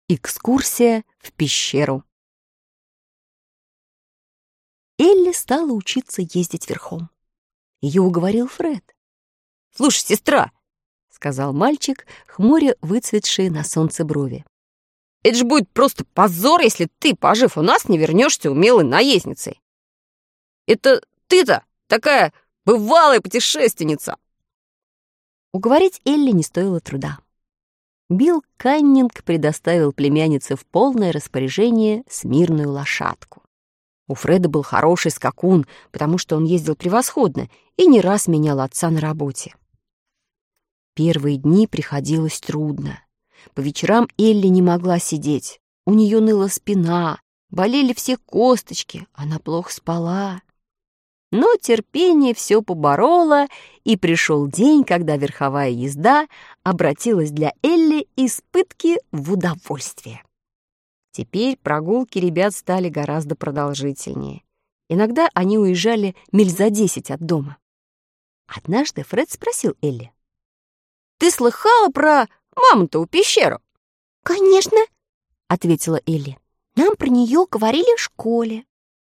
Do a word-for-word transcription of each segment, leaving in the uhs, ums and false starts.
Экскурсия в пещеру. Элли стала учиться ездить верхом. Ее уговорил Фред. «Слушай, сестра», — сказал мальчик, хмуря выцветшие на солнце брови, «это же будет просто позор, если ты, пожив у нас, не вернешься умелой наездницей. Это ты-то такая бывалая путешественница». Уговорить Элли не стоило труда. Билл Каннинг предоставил племяннице в полное распоряжение смирную лошадку. У Фреда был хороший скакун, потому что он ездил превосходно и не раз менял отца на работе. Первые дни приходилось трудно. По вечерам Элли не могла сидеть. У нее ныла спина, болели все косточки, она плохо спала. Но терпение все побороло, и пришел день, когда верховая езда обратилась для Элли из пытки в удовольствие. Теперь прогулки ребят стали гораздо продолжительнее. Иногда они уезжали миль за десять от дома. Однажды Фред спросил Элли: «Ты слыхала про мамонтову пещеру?» «Конечно», — ответила Элли. «Нам про нее говорили в школе».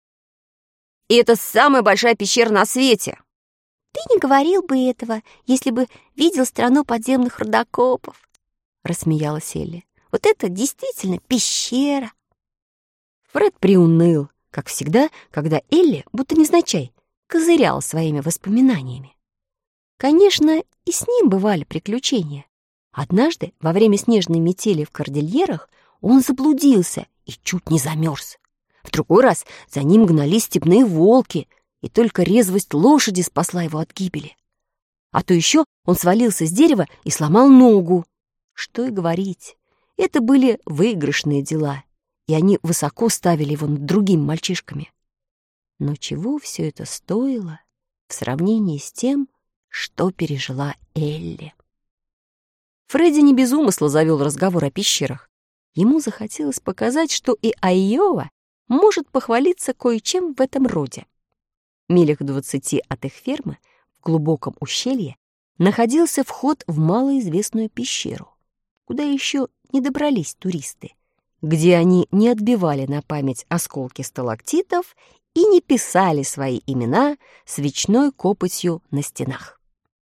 «И это самая большая пещера на свете». «Ты не говорил бы этого, если бы видел страну подземных рудокопов», — рассмеялась Элли. «Вот это действительно пещера». Фред приуныл, как всегда, когда Элли, будто невзначай, козырял своими воспоминаниями. Конечно, и с ним бывали приключения. Однажды, во время снежной метели в Кордильерах, он заблудился и чуть не замерз. В другой раз за ним гнались степные волки, и только резвость лошади спасла его от гибели. А то еще он свалился с дерева и сломал ногу. Что и говорить, это были выигрышные дела, и они высоко ставили его над другими мальчишками. Но чего все это стоило в сравнении с тем, что пережила Элли? Фредди не без умысла завел разговор о пещерах. Ему захотелось показать, что и Айова может похвалиться кое-чем в этом роде. Милях в двадцати от их фермы, в глубоком ущелье, находился вход в малоизвестную пещеру, куда еще не добрались туристы, где они не отбивали на память осколки сталактитов и не писали свои имена свечной копотью на стенах.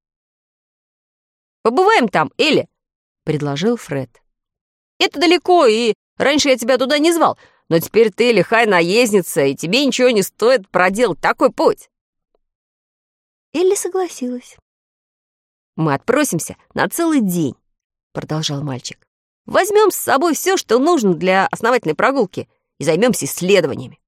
«Побываем там, Элли», — предложил Фред. «Это далеко, и раньше я тебя туда не звал, но теперь ты лихая наездница, и тебе ничего не стоит проделать такой путь». Элли согласилась. «Мы отпросимся на целый день», — продолжал мальчик. «Возьмем с собой все, что нужно для основательной прогулки, и займемся исследованиями.